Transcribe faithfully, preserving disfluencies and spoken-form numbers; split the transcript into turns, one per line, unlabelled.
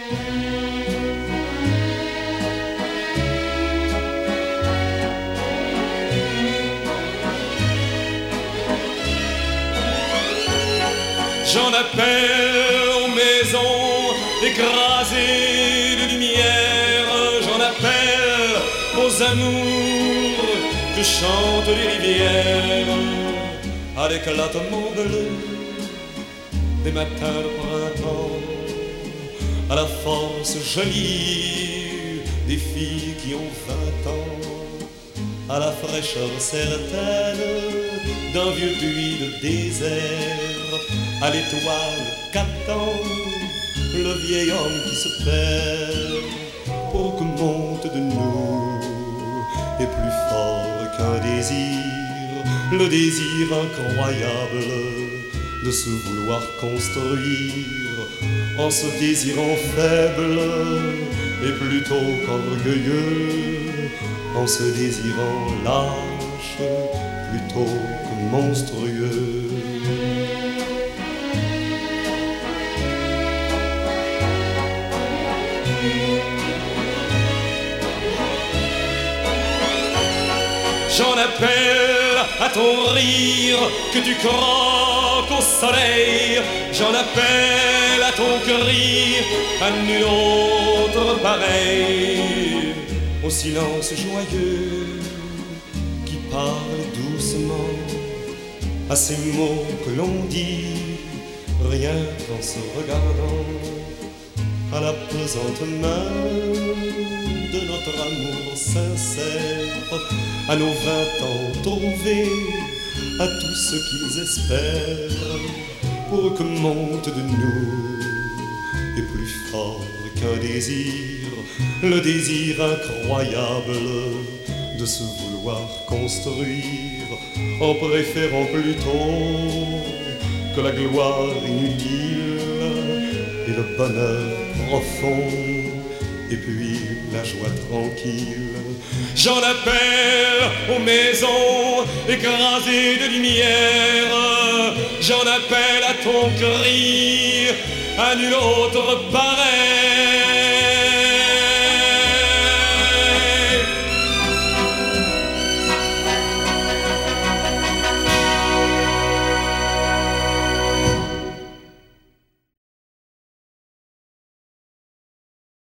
J'en appelle aux maisons écrasées de lumière, j'en appelle aux amours que chantent les rivières, à l'éclatement bleu des matins de printemps, à la force jolie des filles qui ont vingt ans, à la fraîcheur certaine d'un vieux buis de désert, à l'étoile qu'attend le vieil homme qui se perd, pour que monte de nous et plus fort qu'un désir, le désir incroyable de se vouloir construire en se désirant faible et plutôt qu'orgueilleux, en se désirant lâche plutôt que monstrueux. J'en appelle à ton rire que tu croques au soleil, j'en appelle à ton cri, à nul autre pareil, au silence joyeux qui parle doucement, à ces mots que l'on dit rien qu'en se regardant, à la pesante main de notre amour sincère, à nos vingt ans trouvés, à tous ceux qu'ils espèrent, pour que monte de nous, et plus fort qu'un désir, le désir incroyable de se vouloir construire, en préférant plutôt que la gloire inutile et le bonheur profond, et puis la joie tranquille. J'en appelle aux maisons écrasées de lumière, j'en appelle à ton cri, à nul autre pareil,